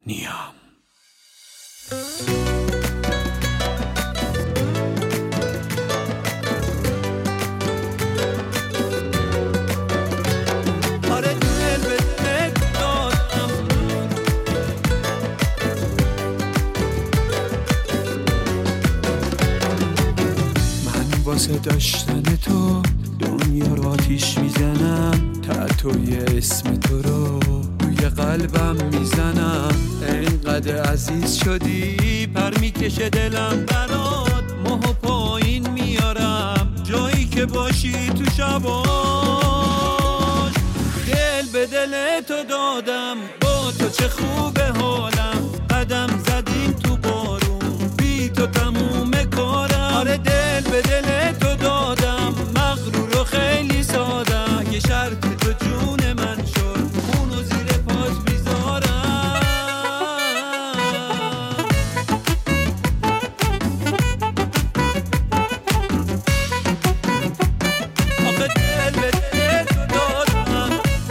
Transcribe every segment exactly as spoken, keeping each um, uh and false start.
نیام. آره دل به دل دادم، من واسه داشتن تو دنیا رو آتیش میزنم، تتوی اسم تو رو روی قلبم میزنم. اینقدر عزیز شدی پر میکشه دلم برات، ماه پایین میارم جایی که باشی تو شباش. دل به دل تو دادم، با تو چه خوبه حالم، قدم زدیم تو بارون بی تو تموم کارم. آره دل به دل تو دادم، مغرور و خیلی سادم، یه شرط تو جون من شد اونو زیر پات میذارم. آخه دل به دل تو دادم،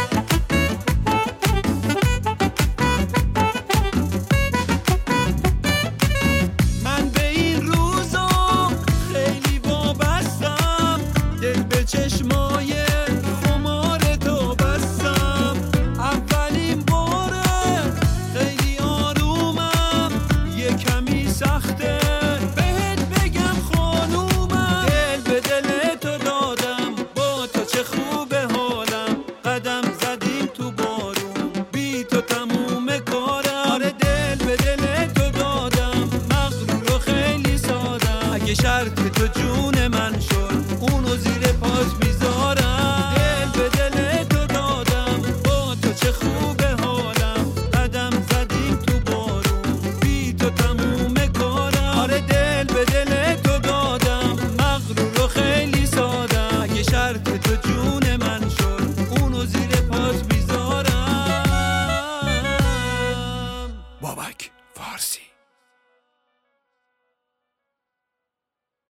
من به این روزا خیلی وابستم، دل به چشمای خمار تو بستم. اولین باره خیلی آرومم، یه کمی سخته بهت بگم خانومم. دل به دل تو دادم، با تو چه خوبه حالم، قدم زدیم تو بارون بی تو تموم کارم. آره دل به دل تو دادم، مغرور و خیلی سادم، اگه شرط تو جون من شد اونو زیر پات میذارم. دل به دل تو دادم، با تو چه خوبه حالم، قدم زدیم تو بارون بی تو تموم کارم. آره دل به دل تو دادم، مغرور و خیلی سادم، اگه شرط تو جون من شد اونو زیر پات میذارم. بابک فارسی.